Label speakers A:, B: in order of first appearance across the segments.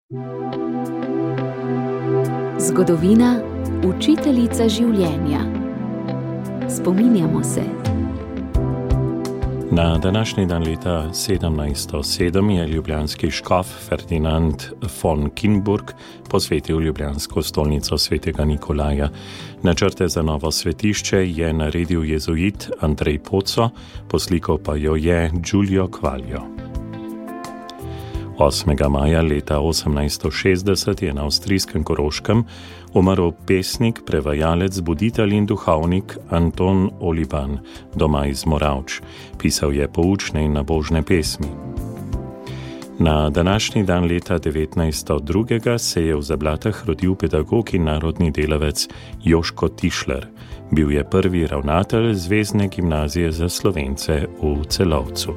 A: Zgodovina, učiteljica življenja. Spominjamo se.
B: Na današnji dan leta 1707 je ljubljanski škof Ferdinand von Kinburg posvetil ljubljansko stolnico svetega Nikolaja. Načrte za novo svetišče je naredil jezuit Andrej Poco, poslikal pa jo je Giulio Quaglio. 8. maja leta 1860 je na avstrijskem Koroškem umrl pesnik, prevajalec, buditelj in duhovnik Anton Oliban, doma iz Moravč. Pisal je poučne in nabožne pesmi. Na današnji dan leta 1902 se je v Zablatah rodil pedagog in narodni delavec Joško Tišler. Bil je prvi ravnatelj Zvezne gimnazije za Slovence v Celovcu.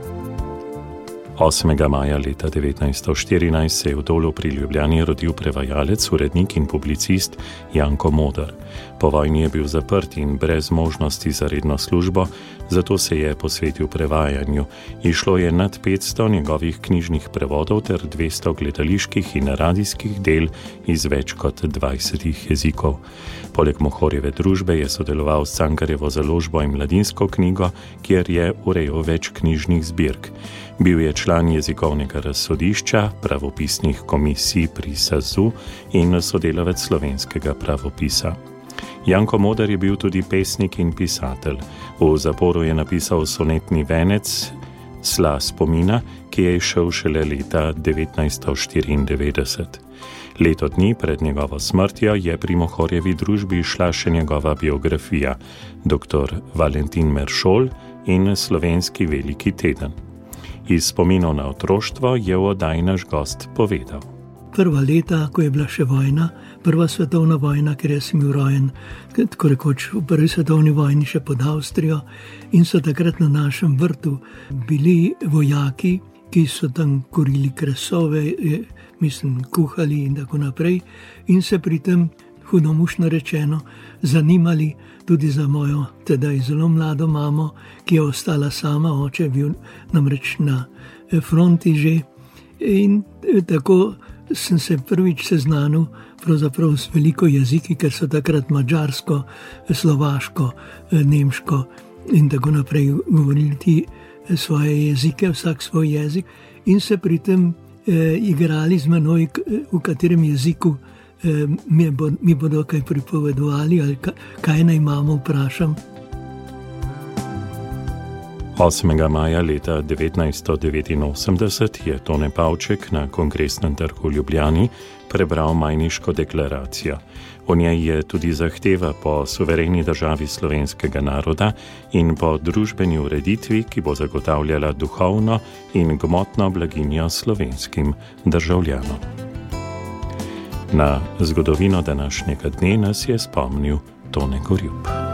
B: 8. maja leta 1914 se je v Dolu pri Ljubljani rodil prevajalec, urednik in publicist Janko Moder. Po vojni je bil zaprt in brez možnosti za redno službo, zato se je posvetil prevajanju. Išlo je nad 500 njegovih knjižnih prevodov ter 200 gledaliških in radijskih del iz več kot 20 jezikov. Poleg Mohorjeve družbe je sodeloval s Cankarjevo založbo in Mladinsko knjigo, kjer je urejal več knjižnih zbirk. Bil je član jezikovnega razsodišča, pravopisnih komisij pri SAZU in sodelavec slovenskega pravopisa. Janko Moder je bil tudi pesnik in pisatelj. V zaporu je napisal sonetni venec Sla spomina, ki je izšel šele leta 1994. Leto dni pred njegovo smrtjo je pri Mohorjevi družbi išla še njegova biografija, dr. Valentin Meršol in Slovenski veliki teden. Iz spominov na otroštvo je v oddaji naš gost povedal.
C: Prva leta, ko je bila še vojna, prva svetovna vojna, ker sem bil rojen, tako rekoč v prvi svetovni vojni še pod Avstrijo, in so takrat na našem vrtu bili vojaki, ki so tam kurili kresove, kuhali in tako naprej, in se pri tem, hudomušno rečeno, zanimali tudi za mojo tedaj zelo mlado mamo, ki je ostala sama, oče je bil namreč na fronti že. In tako sem se prvič seznanil pravzaprav s veliko jeziki, ker so takrat madžarsko, slovaško, nemško in tako naprej govorili ti svoje jezike, vsak svoj jezik, in se pri tem igrali z menoj, v katerem jeziku mi bodo kaj pripovedovali ali kaj naj mamo vprašam.
B: 8. maja leta 1989 je Tone Pavček na Kongresnem trgu v Ljubljani prebral Majniško deklaracijo. V njej je tudi zahteva po suvereni državi slovenskega naroda in po družbeni ureditvi, ki bo zagotavljala duhovno in gmotno blaginjo slovenskim državljanom. Na zgodovino današnjega dne nas je spomnil Tone Gorjup.